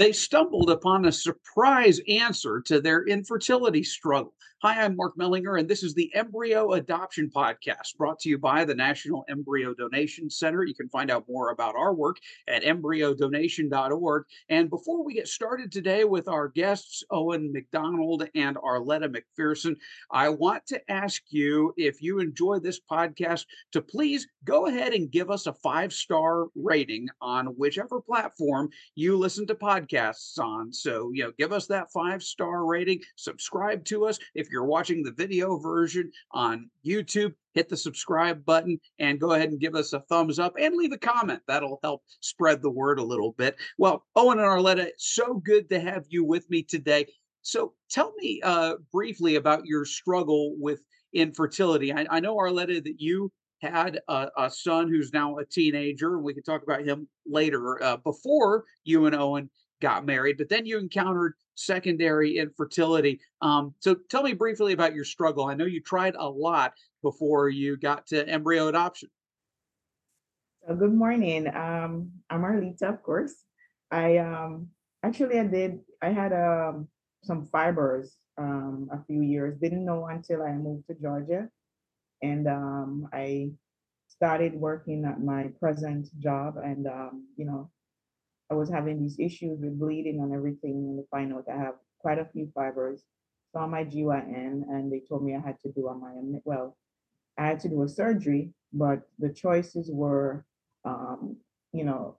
they stumbled upon a surprise answer to their infertility struggle. Hi, I'm Mark Mellinger, and this is the Embryo Adoption Podcast brought to you by the National Embryo Donation Center. You can find out more about our work at embryodonation.org. And before we get started today with our guests, Owen McDonald and Arletta McPherson, I want to ask you, if you enjoy this podcast, to please go ahead and give us a 5-star rating on whichever platform you listen to podcasts on. So, give us that 5-star rating, subscribe to us. If you're watching the video version on YouTube, hit the subscribe button and go ahead and give us a thumbs up and leave a comment. That'll help spread the word a little bit. Well, Owen and Arletta, so good to have you with me today. So tell me briefly about your struggle with infertility. I know, Arletta, that you had a son who's now a teenager, and we can talk about him later, before you and Owen got married, but then you encountered secondary infertility. So tell me briefly about your struggle. I know you tried a lot before you got to embryo adoption. Good morning. I'm Arlita, of course. I actually I had some fibers a few years. Didn't know until I moved to Georgia, and I started working at my present job, and I was having these issues with bleeding and everything, and to find out I have quite a few fibers. Saw my GYN, and they told me I had to do a I had to do a surgery, but the choices were, um, you know,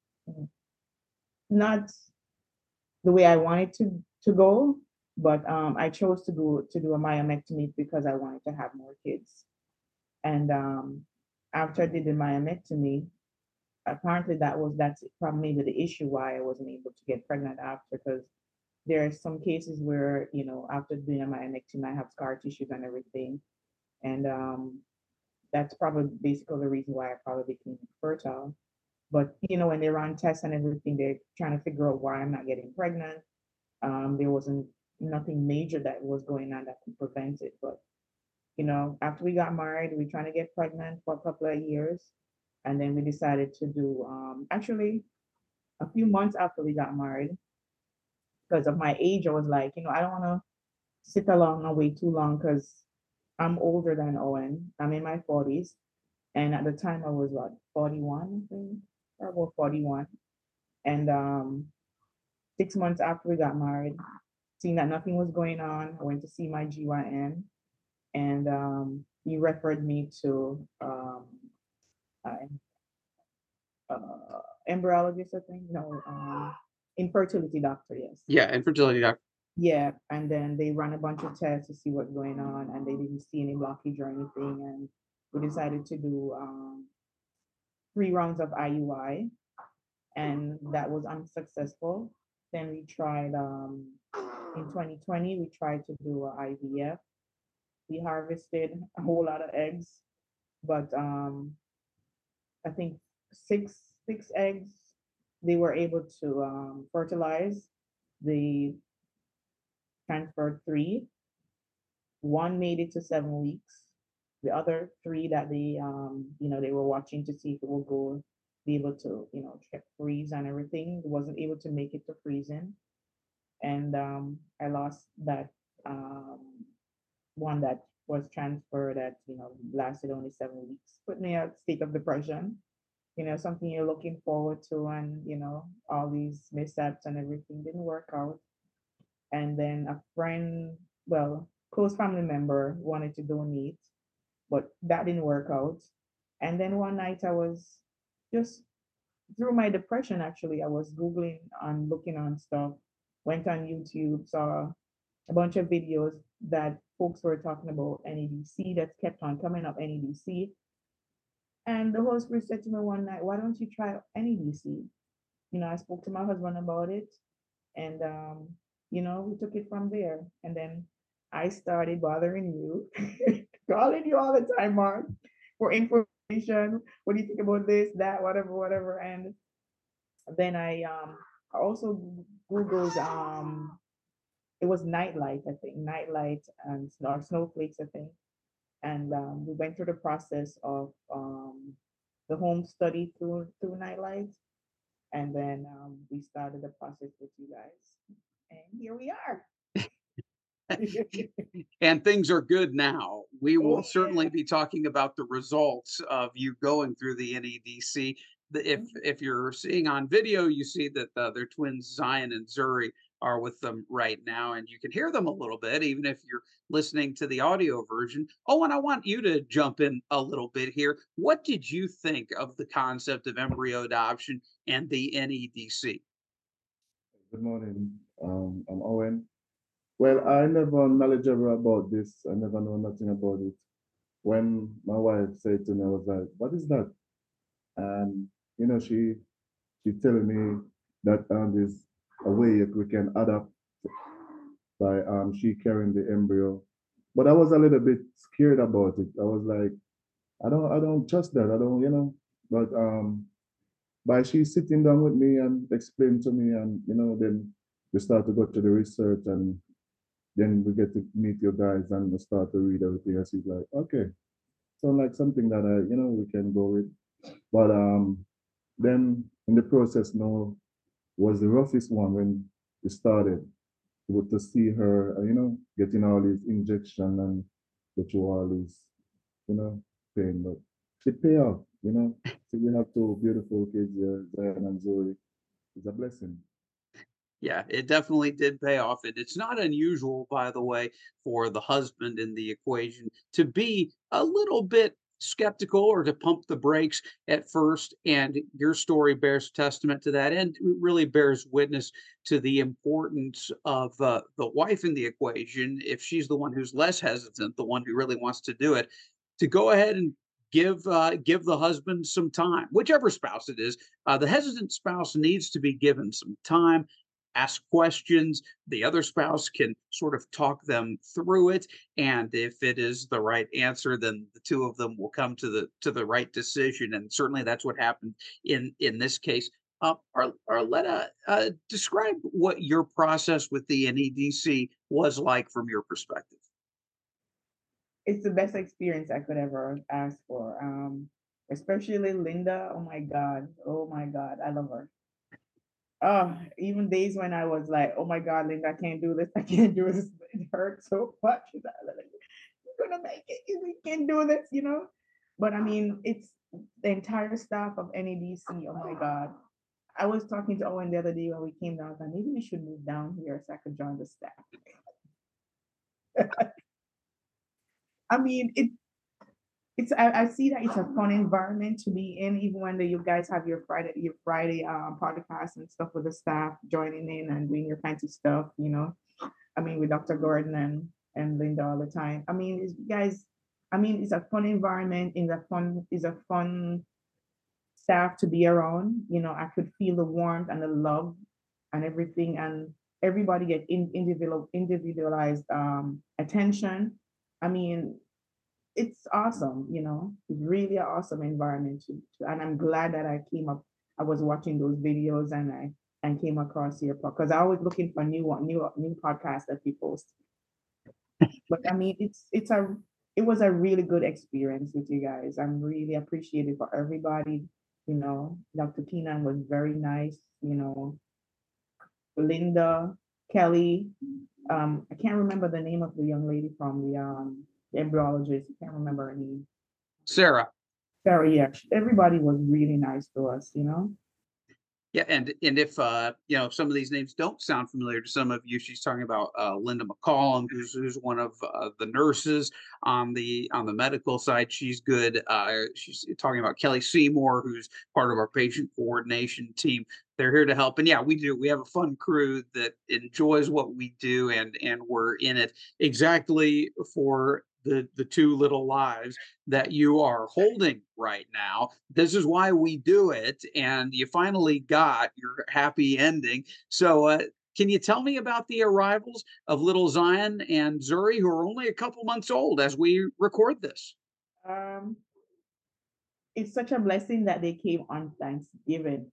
not the way I wanted to go. But I chose to do a myomectomy because I wanted to have more kids. And after I did the myomectomy, apparently that's probably maybe the issue why I wasn't able to get pregnant after, because there are some cases where after doing a myomectomy I have scar tissues and everything, and that's probably basically the reason why I probably became fertile. But when they run tests and everything, they're trying to figure out why I'm not getting pregnant. There wasn't nothing major that was going on that could prevent it. But after we got married, we were trying to get pregnant for a couple of years, and then we decided to do actually a few months after we got married, because of my age, I was like, I don't want to sit along and wait too long because I'm older than Owen. I'm in my 40s. And at the time, I was what, 41, I think, or about 41. And 6 months after we got married, seeing that nothing was going on, I went to see my GYN, and he referred me to embryologist, I think, no, infertility doctor, yes. Yeah, infertility doctor. Yeah, and then they ran a bunch of tests to see what's going on, and they didn't see any blockage or anything. And we decided to do 3 rounds of IUI, and that was unsuccessful. Then we tried in 2020, we tried to do a IVF. We harvested a whole lot of eggs, but I think six eggs they were able to fertilize. They transferred three. One made it to 7 weeks. The other three that they were watching to see if it will go, be able to, check freeze and everything. It wasn't able to make it to freezing, and I lost that um, one that was transferred that lasted only 7 weeks. Put me at state of depression. Something you're looking forward to, and all these mishaps and everything didn't work out. And then a friend, well, close family member wanted to donate, but that didn't work out. And then one night I was just through my depression, actually, I was Googling and looking on stuff, went on YouTube, saw a bunch of videos that folks were talking about NEDC that kept on coming up, NEDC. And the Holy Spirit said to me one night, why don't you try NEDC? I spoke to my husband about it, and we took it from there. And then I started bothering you, calling you all the time, Mark, for information. What do you think about this, that, whatever, whatever? And then I also googled it was nightlight, I think, nightlight and or snowflakes, I think. And we went through the process of the home study through nightlight. And then we started the process with you guys, and here we are. And things are good now. We Oh will certainly yeah. be talking about the results of you going through the NEDC. If you're seeing on video, you see that their twins Zion and Zuri are with them right now, and you can hear them a little bit, even if you're listening to the audio version. Oh, and I want you to jump in a little bit here. What did you think of the concept of embryo adoption and the NEDC? Good morning. I'm Owen. Well, I never knowledgeable about this. I never know nothing about it. When my wife said to me, I was like, "What is that?" And she telling me that there's a way we can adapt by she carrying the embryo. But I was a little bit scared about it. I was like, I don't trust that. I don't, you know. But by she sitting down with me and explain to me, and then we start to go to the research, and then we get to meet your guys and we start to read everything. And she's like, okay, so like something that we can go with. But then in the process now was the roughest one when we started to see her, getting all these injection and go through all these, pain. But it pay off, So we have two beautiful kids here, Zion and Zoe. It's a blessing. Yeah, it definitely did pay off. And it's not unusual, by the way, for the husband in the equation to be a little bit skeptical or to pump the brakes at first. And your story bears testament to that and really bears witness to the importance of the wife in the equation. If she's the one who's less hesitant, the one who really wants to do it, to go ahead and give the husband some time, whichever spouse it is. The hesitant spouse needs to be given some time, ask questions. The other spouse can sort of talk them through it, and if it is the right answer, then the two of them will come to the right decision. And certainly that's what happened in this case. Arletta, describe what your process with the NEDC was like from your perspective. It's the best experience I could ever ask for. Especially Linda. Oh my God. Oh my God. I love her. Even days when I was like, oh my God, Linda, I can't do this. I can't do this. It hurts so much. She's like, you're gonna make it. You can do this. But I mean, it's the entire staff of NEDC. Oh my God. I was talking to Owen the other day when we came down. I was like, maybe we should move down here so I could join the staff. I mean, I see that it's a fun environment to be in, even when you guys have your Friday podcast and stuff with the staff joining in and doing your fancy stuff. I mean, with Dr. Gordon and Linda all the time. I mean, guys, I mean, it's a fun environment. It's a fun staff to be around. I could feel the warmth and the love and everything, and everybody get individualized attention. I mean, it's awesome. It's really an awesome environment and I'm glad that I was watching those videos and came across your podcast because I was looking for new podcasts that we post. But I mean, it was a really good experience with you guys. I'm really appreciative for everybody. Dr. Keenan was very nice. Linda, Kelly. I can't remember the name of the young lady from the embryologist. I can't remember her name. Sarah. Sarah, yeah. Everybody was really nice to us. Yeah, and if some of these names don't sound familiar to some of you, she's talking about Linda McCollum, who's one of the nurses on the medical side. She's good. She's talking about Kelly Seymour, who's part of our patient coordination team. They're here to help, and yeah, we do. We have a fun crew that enjoys what we do, and we're in it exactly for the two little lives that you are holding right now. This is why we do it. And you finally got your happy ending. So, can you tell me about the arrivals of little Zion and Zuri, who are only a couple months old as we record this? Um, it's such a blessing that they came on Thanksgiving.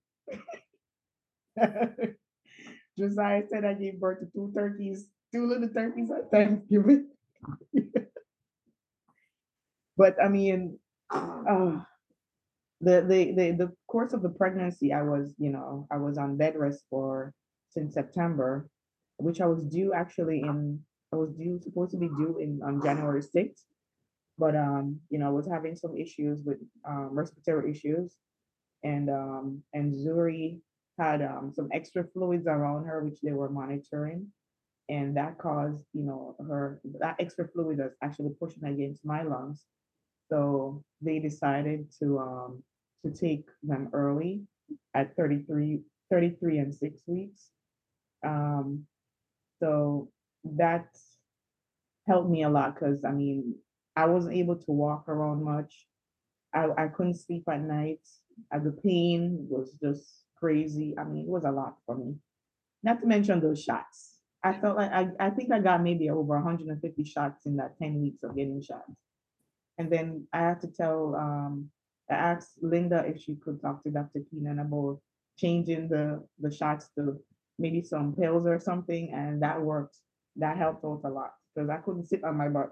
Josiah said I gave birth to two turkeys, two little turkeys on Thanksgiving. But I mean, The course of the pregnancy, I was on bed rest for since September, which I was due supposed to be due in on January 6th, but I was having some issues with respiratory issues, and Zuri had some extra fluids around her which they were monitoring, and that caused, her that extra fluid that's actually pushing against my lungs. So they decided to take them early at 33 and 6 weeks. Um, so that helped me a lot because I wasn't able to walk around much. I couldn't sleep at night. The pain was just crazy. It was a lot for me. Not to mention those shots. I felt like I think I got maybe over 150 shots in that 10 weeks of getting shots. And then I had to I asked Linda if she could talk to Dr. Keenan about changing the shots to maybe some pills or something, and that worked. That helped out a lot because I couldn't sit on my butt.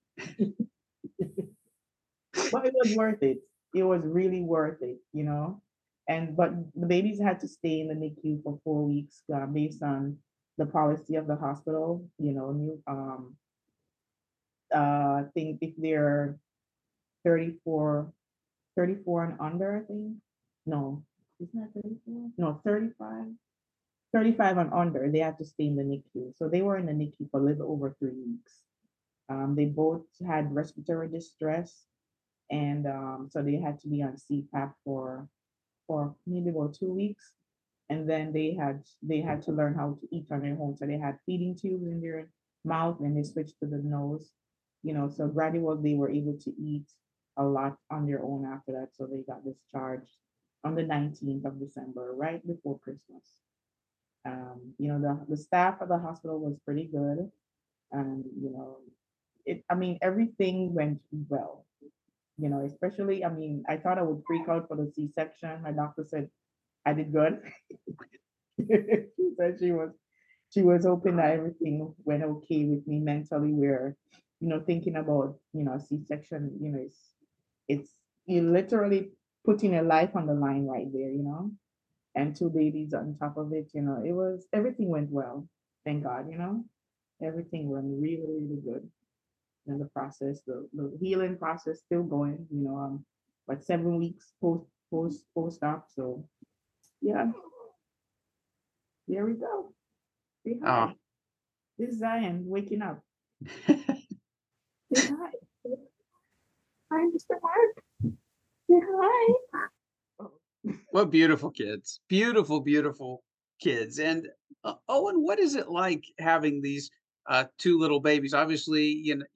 But it was worth it. It was really worth it. And but the babies had to stay in the NICU for 4 weeks based on the policy of the hospital. I think if they're 34, 34 and under, I think. No, isn't that 34? No, 35. 35 and under, they had to stay in the NICU. So they were in the NICU for a little over 3 weeks. They both had respiratory distress, and so they had to be on CPAP for maybe about 2 weeks, and then they had to learn how to eat on their own. So they had feeding tubes in their mouth, and they switched to the nose. So gradually they were able to eat a lot on their own after that. So they got discharged on the 19th of December, right before Christmas. The staff of the hospital was pretty good, and everything went well. Especially, I thought I would freak out for the C-section. My doctor said I did good. She said she was hoping that everything went okay with me mentally. Where, thinking about C-section, it's you literally putting your life on the line right there. And two babies on top of it. Everything went well. Thank God. Everything went really, really good. And the process, the healing process still going, but 7 weeks post-op. So yeah, there we go. Say Oh, hi. This is Zion waking up. Say hi. Hi, Mr. Mark. Say hi. what beautiful kids. Beautiful, beautiful kids. And Owen, what is it like having these two little babies? Obviously,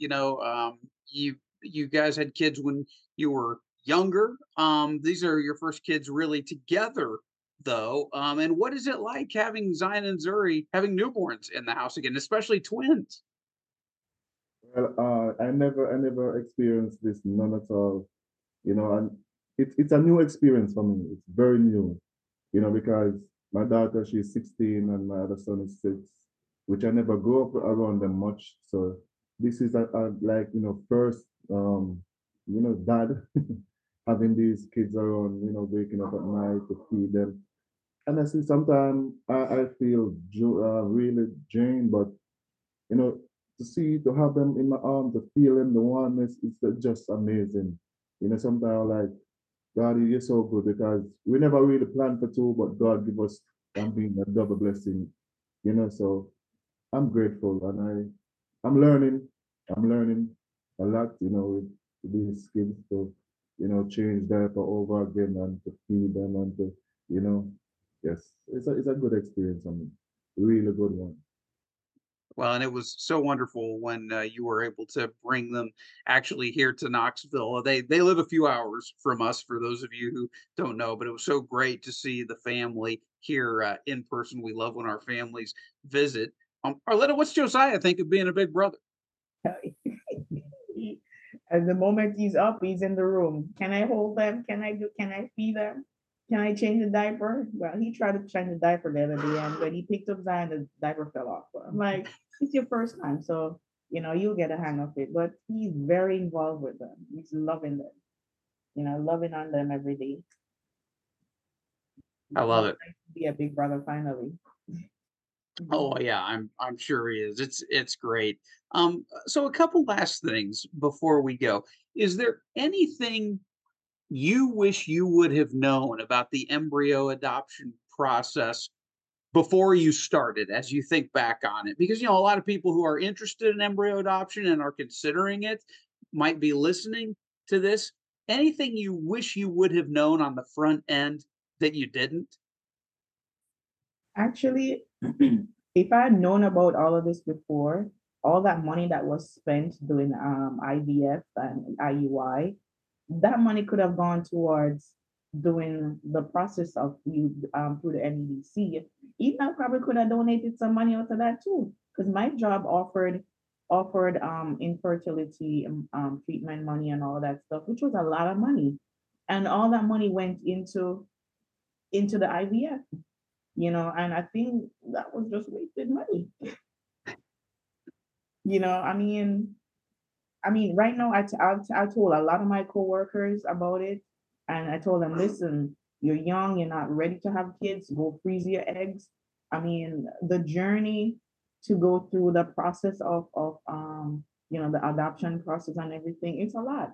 you guys had kids when you were younger. These are your first kids really together, though. And what is it like having Zion and Zuri having newborns in the house again, especially twins? Well, I never experienced this, none at all. And it's a new experience for me. It's very new, because my daughter, she's 16 and my other son is 6, which I never grew up around them much. So this is a like, first, dad having these kids around, waking up at night to feed them. And I see sometimes I feel really drained, but you know, to have them in my arms, the feeling, the oneness, it's just amazing. Sometimes like, God, you're so good because we never really planned for two, but God give us being a double blessing. So I'm grateful and I'm learning. I'm learning a lot, with these kids to, change diaper over again and to feed them and to, you know, yes, it's a good experience. I mean, really good one. Well, and it was so wonderful when you were able to bring them actually here to Knoxville. They live a few hours from us, for those of you who don't know. But it was so great to see the family here in person. We love when our families visit. Arletta, what's Josiah think of being a big brother? And the moment he's up, he's in the room. Can I hold them? Can I feed them? Can I change the diaper? Well, he tried to change the diaper the other day, and when he picked up Zion, the diaper fell off. But I'm like, it's your first time, so you'll get a hang of it. But he's very involved with them. He's loving them. loving on them every day. I love it. Nice to be a big brother finally. Mhm. Oh yeah, I'm sure he is. It's great. So a couple last things before we go. Is there anything you wish you would have known about the embryo adoption process before you started as you think back on it? Because a lot of people who are interested in embryo adoption and are considering it might be listening to this. Anything you wish you would have known on the front end that you didn't? Actually, if I had known about all of this before, all that money that was spent doing IVF and IUI, that money could have gone towards doing the process of you through the NEDC. Even I probably could have donated some money out of that too, because my job offered infertility treatment money and all that stuff, which was a lot of money, and all that money went into the IVF. And I think that was just wasted money. I mean, right now, I told a lot of my coworkers about it, and I told them, listen, you're young, you're not ready to have kids, go freeze your eggs. I mean, the journey to go through the process of the adoption process and everything, it's a lot.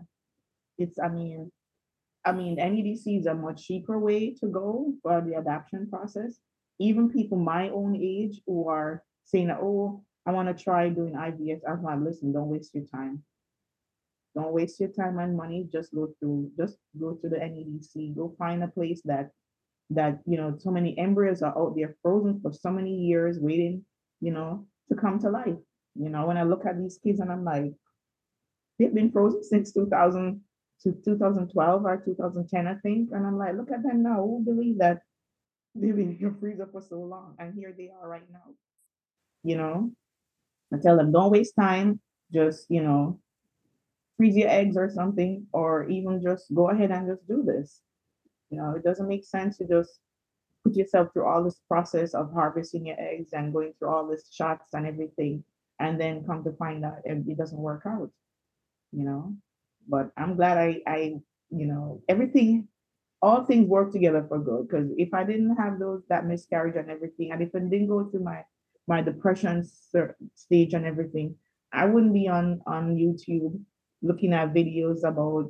I mean, NEDC is a much cheaper way to go for the adoption process. Even people my own age who are saying, oh, I want to try doing IVF. I'm like, listen, don't waste your time. Don't waste your time and money. Just go through the NEDC. Go find a place that so many embryos are out there frozen for so many years waiting to come to life. When I look at these kids and I'm like, they've been frozen since 2000 to 2012 or 2010, I think. And I'm like, look at them now. Who believe that they've been in your freezer for so long? And here they are right now. You know, I tell them, don't waste time. Just freeze your eggs or something, or even just go ahead and just do this. It doesn't make sense to just put yourself through all this process of harvesting your eggs and going through all this shots and everything, and then come to find out it doesn't work out, you know. But I'm glad everything, all things work together for good. Because if I didn't have that miscarriage and everything, and if I didn't go through my depression stage and everything, I wouldn't be on YouTube looking at videos about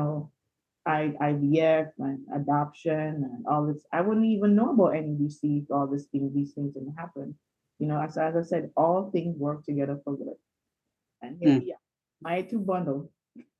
IVF and adoption and all this. I wouldn't even know about NBC if all these things didn't happen. As I said, all things work together for good. And here Mm, we are, my two bundle.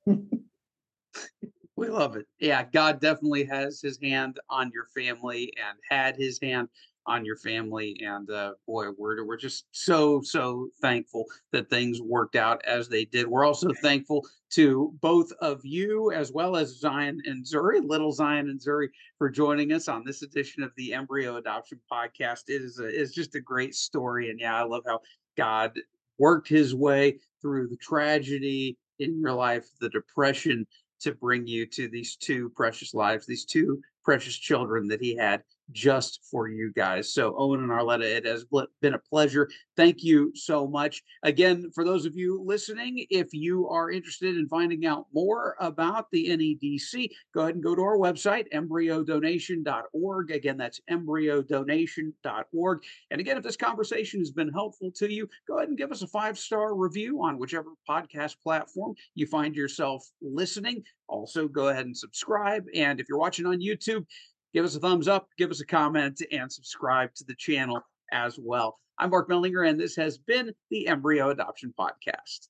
we love it. Yeah, God definitely has his hand on your family and had his hand on your family. And boy, we're just so thankful that things worked out as they did. We're also thankful to both of you as well as Zion and Zuri, little Zion and Zuri, for joining us on this edition of the Embryo Adoption Podcast. It is just a great story, and yeah, I love how God worked his way through the tragedy in your life, the depression, to bring you to these two precious lives, these two precious children that he had just for you guys. So, Owen and Arletta, it has been a pleasure. Thank you so much. Again, for those of you listening, if you are interested in finding out more about the NEDC, go ahead and go to our website, embryodonation.org. Again, that's embryodonation.org. And again, if this conversation has been helpful to you, go ahead and give us a 5-star review on whichever podcast platform you find yourself listening. Also, go ahead and subscribe. And if you're watching on YouTube, give us a thumbs up, give us a comment, and subscribe to the channel as well. I'm Mark Mellinger, and this has been the Embryo Adoption Podcast.